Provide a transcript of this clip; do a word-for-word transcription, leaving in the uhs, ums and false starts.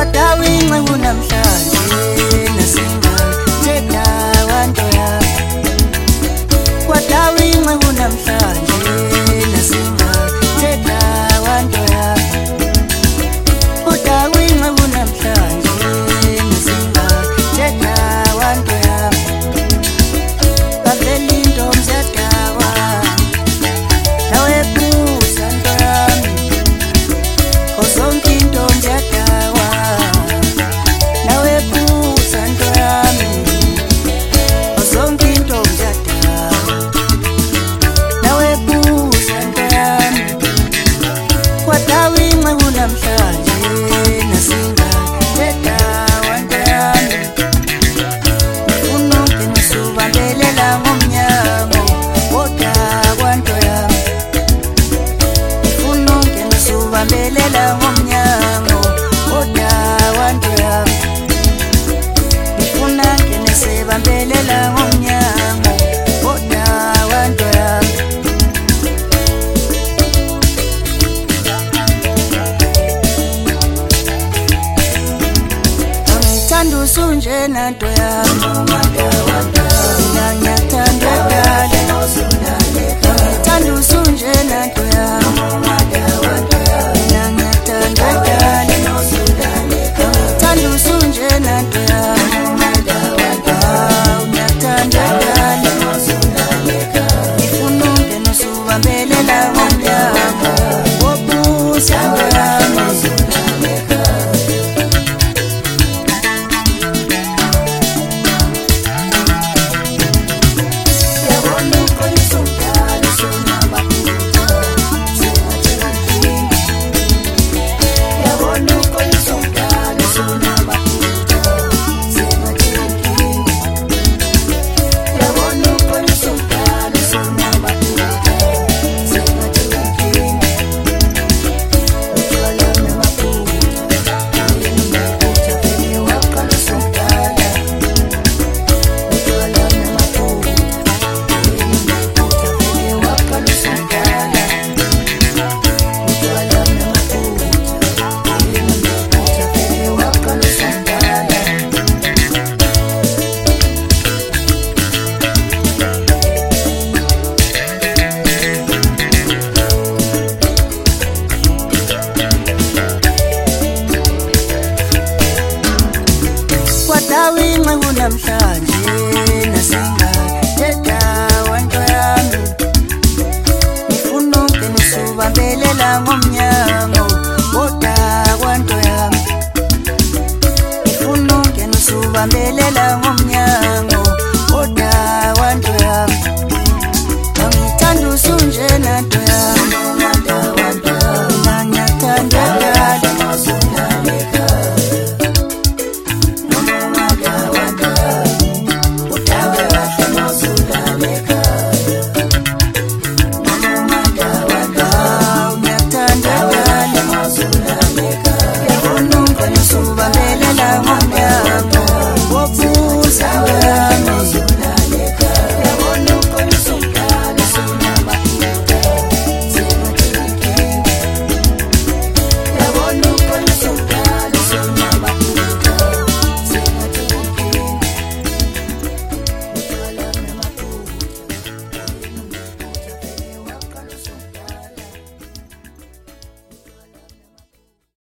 Kwadawinxa kunamhlanje nasingathetha wanto yami. Kwadawinxa kunamhlanje nasingathetha wanto yami. Kwadawinxa kunamhlanje nasingathetha wanto yami. Bavela intombi ziyadawa nawe buza nto yami. Zonke intombi ziyadawa nawe buza nto yami. Zonke intombi ziyadawa nawe buza nto yami. Kwadawinxa kunamhlanje nasingathetha wanto yami. Ngifuna ungena usubambelela ngomnyango kodwa kwanto yami. Ngifuna ungena usubambelela ngomnyango kodwa wanto yami. Ngifuna ungena usubambelela ngomnyango kodwa wanto yami. Angithanda usunjena nto yami. Mina ngiyakuthanda dale. Angithanda usunjena nto yami. Mina ngiyakuthanda dale. Angithanda usunjena nto yami. Ah, ngiyakuthanda dale. Ngifuna ungena usubambelela ngomnyango wobuza nto yami. Kwadawinxa kunamhlanje